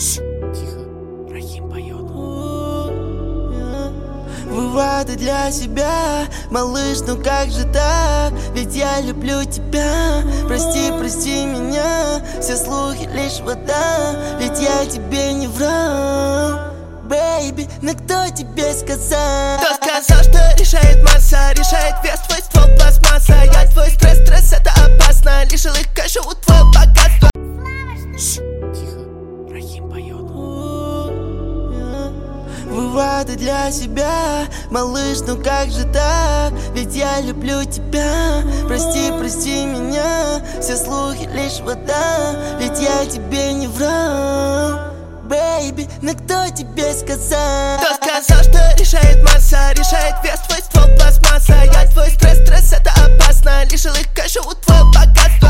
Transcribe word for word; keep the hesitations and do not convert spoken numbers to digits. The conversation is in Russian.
Тихо, Рахим поет. Выводы для себя, малыш, ну как же так? Ведь я люблю тебя. Прости, прости меня, все слухи лишь вода. Ведь я тебе не врал, бэйби, но кто тебе сказал? Кто сказал, что решает масса? Решает вес, твой ствол пластмасса. Я твой стресс, стресс, это опасно. Лишил их кэша у твоего богатства. Тихо, Рахим поет. Выводы для себя, малыш, ну как же так? Ведь я люблю тебя. Прости, прости меня, все слухи лишь вода. Ведь я тебе не врал, бэйби, но кто тебе сказал? Кто сказал, что решает масса? Решает вес, твой ствол пластмасса. Я твой стресс, стресс, это опасно. Лишил их кэша у твоего богатства.